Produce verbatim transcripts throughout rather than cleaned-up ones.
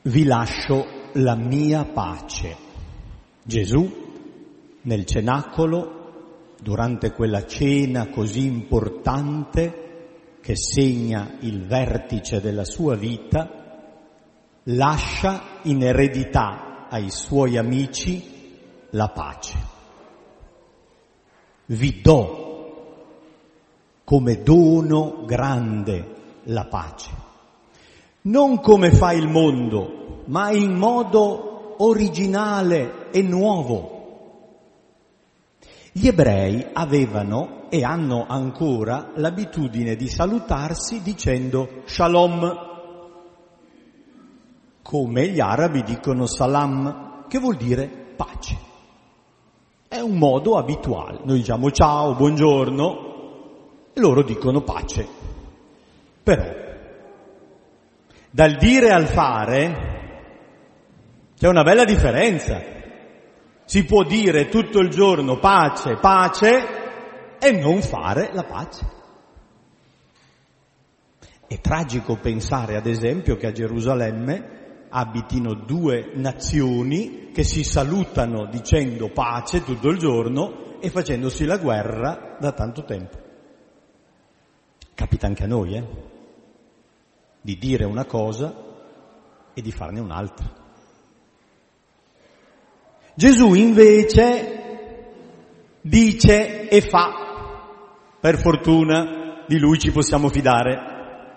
Vi lascio la mia pace. Gesù nel cenacolo, durante quella cena così importante che segna il vertice della sua vita, lascia in eredità ai suoi amici la pace. Vi do come dono grande la pace. Non come fa il mondo, ma in modo originale e nuovo. Gli ebrei avevano e hanno ancora l'abitudine di salutarsi dicendo shalom, come gli arabi dicono salam, che vuol dire pace. È un modo abituale. Noi diciamo ciao, buongiorno, e loro dicono pace. Però dal dire al fare c'è una bella differenza. Si può dire tutto il giorno pace, pace e non fare la pace. È tragico pensare, ad esempio, che a Gerusalemme abitino due nazioni che si salutano dicendo pace tutto il giorno e facendosi la guerra da tanto tempo. Capita anche a noi, eh? Di dire una cosa e di farne un'altra. Gesù invece dice e fa, per fortuna di lui ci possiamo fidare.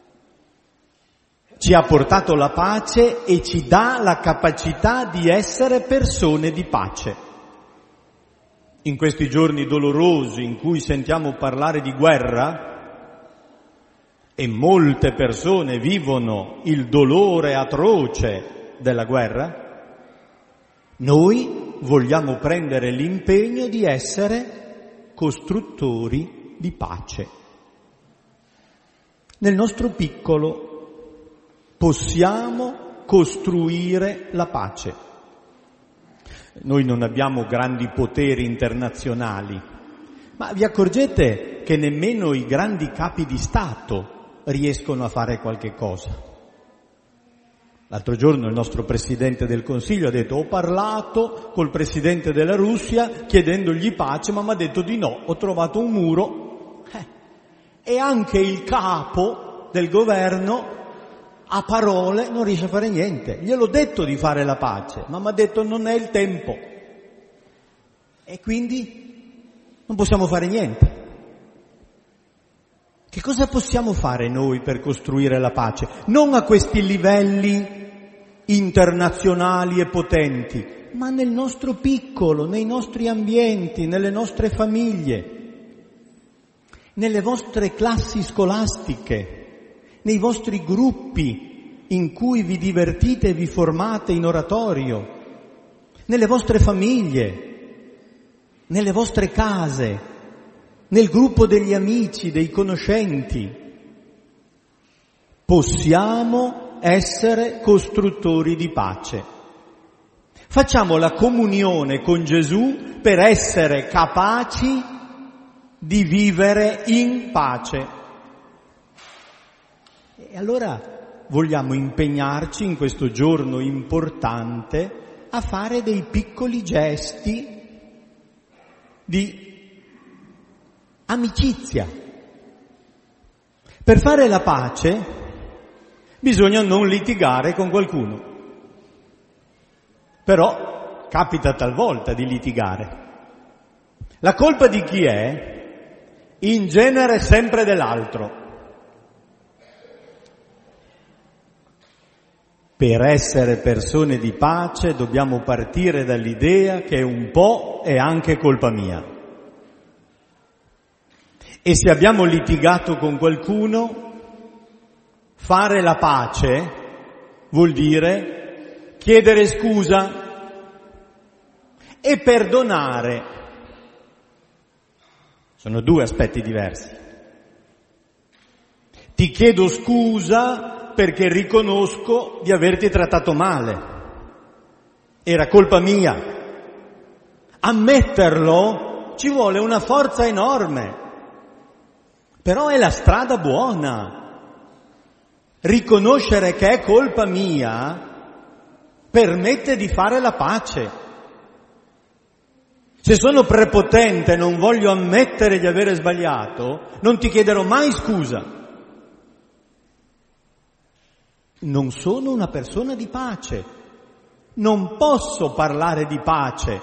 Ci ha portato la pace e ci dà la capacità di essere persone di pace. In questi giorni dolorosi in cui sentiamo parlare di guerra, e molte persone vivono il dolore atroce della guerra, noi vogliamo prendere l'impegno di essere costruttori di pace. Nel nostro piccolo possiamo costruire la pace. Noi non abbiamo grandi poteri internazionali, ma vi accorgete che nemmeno i grandi capi di Stato riescono a fare qualche cosa. L'altro giorno il nostro Presidente del Consiglio ha detto ho parlato col Presidente della Russia chiedendogli pace, ma mi ha detto di no, ho trovato un muro. Eh. E anche il capo del governo a parole non riesce a fare niente. Gliel'ho detto di fare la pace, ma mi ha detto non è il tempo. E quindi non possiamo fare niente. Che cosa possiamo fare noi per costruire la pace? Non a questi livelli internazionali e potenti, ma nel nostro piccolo, nei nostri ambienti, nelle nostre famiglie, nelle vostre classi scolastiche, nei vostri gruppi in cui vi divertite e vi formate in oratorio, nelle vostre famiglie, nelle vostre case, nel gruppo degli amici, dei conoscenti. Possiamo essere costruttori di pace. Facciamo la comunione con Gesù per essere capaci di vivere in pace. E allora vogliamo impegnarci in questo giorno importante a fare dei piccoli gesti di amicizia. Per fare la pace bisogna non litigare con qualcuno. Però capita talvolta di litigare. La colpa di chi è? In genere sempre dell'altro. Per essere persone di pace dobbiamo partire dall'idea che un po' è anche colpa mia. E se abbiamo litigato con qualcuno, fare la pace vuol dire chiedere scusa e perdonare. Sono due aspetti diversi. Ti chiedo scusa perché riconosco di averti trattato male. Era colpa mia. Ammetterlo ci vuole una forza enorme. Però è la strada buona. Riconoscere che è colpa mia permette di fare la pace. Se sono prepotente e non voglio ammettere di avere sbagliato, non ti chiederò mai scusa. Non sono una persona di pace, non posso parlare di pace.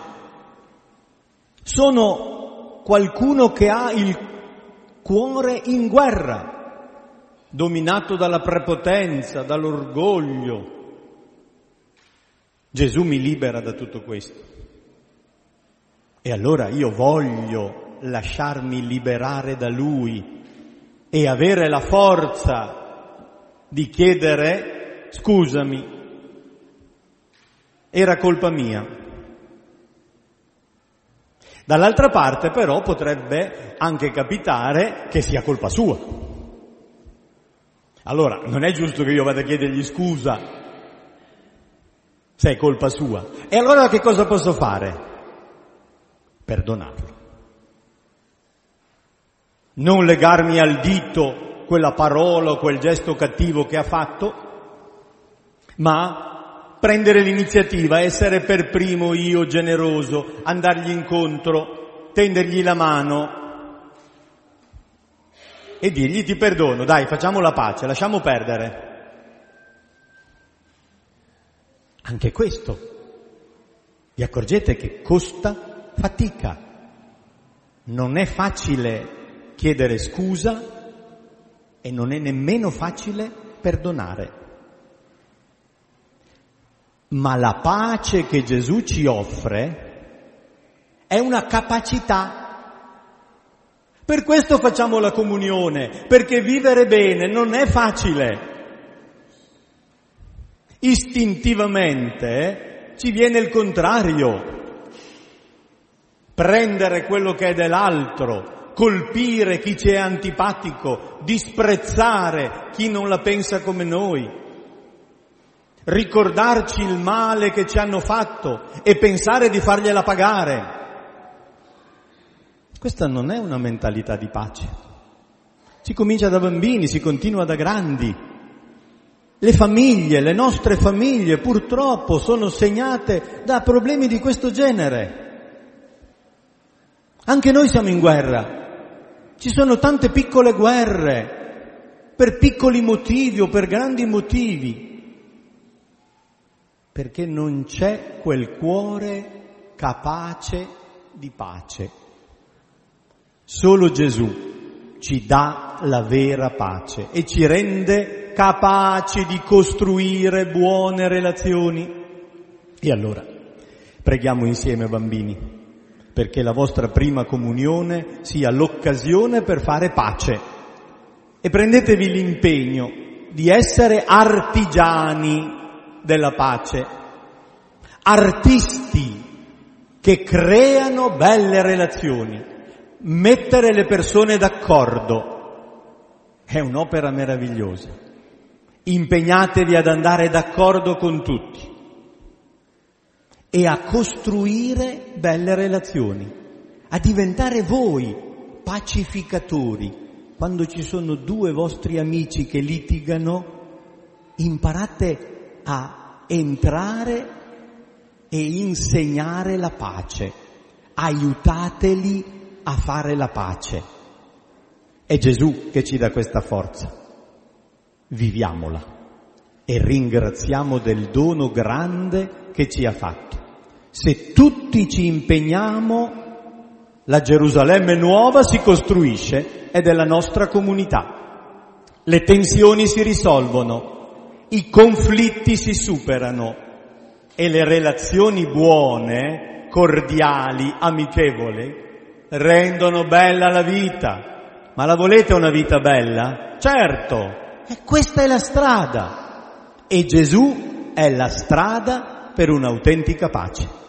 Sono qualcuno che ha il cuore in guerra, dominato dalla prepotenza, dall'orgoglio. Gesù mi libera da tutto questo. E allora io voglio lasciarmi liberare da Lui e avere la forza di chiedere scusami, era colpa mia. Dall'altra parte però potrebbe anche capitare che sia colpa sua. Allora non è giusto che io vada a chiedergli scusa se è colpa sua. E allora che cosa posso fare? Perdonarlo. Non legarmi al dito quella parola o quel gesto cattivo che ha fatto, ma prendere l'iniziativa, essere per primo io generoso, andargli incontro, tendergli la mano e dirgli ti perdono, dai, facciamo la pace, lasciamo perdere. Anche questo, vi accorgete che costa fatica. Non è facile chiedere scusa e non è nemmeno facile perdonare. Ma la pace che Gesù ci offre è una capacità. Per questo facciamo la comunione, perché vivere bene non è facile. Istintivamente ci viene il contrario. Prendere quello che è dell'altro, colpire chi ci è antipatico, disprezzare chi non la pensa come noi, ricordarci il male che ci hanno fatto e pensare di fargliela pagare. Questa non è una mentalità di pace. Si comincia da bambini, si continua da grandi. Le famiglie, le nostre famiglie purtroppo sono segnate da problemi di questo genere. Anche noi siamo in guerra, ci sono tante piccole guerre, per piccoli motivi o per grandi motivi, perché non c'è quel cuore capace di pace. Solo Gesù ci dà la vera pace e ci rende capaci di costruire buone relazioni. E allora, preghiamo insieme, bambini, perché la vostra prima comunione sia l'occasione per fare pace. E prendetevi l'impegno di essere artigiani della pace, artisti che creano belle relazioni. Mettere le persone d'accordo è un'opera meravigliosa. Impegnatevi ad andare d'accordo con tutti e a costruire belle relazioni, a diventare voi pacificatori. Quando ci sono due vostri amici che litigano, imparate a entrare e insegnare la pace, aiutateli a fare la pace. È Gesù che ci dà questa forza. Viviamola e ringraziamo del dono grande che ci ha fatto. Se tutti ci impegniamo, la Gerusalemme nuova si costruisce ed è la nostra comunità. Le tensioni si risolvono, i conflitti si superano e le relazioni buone, cordiali, amichevoli, rendono bella la vita. Ma la volete una vita bella? Certo, e questa è la strada. E Gesù è la strada per un'autentica pace.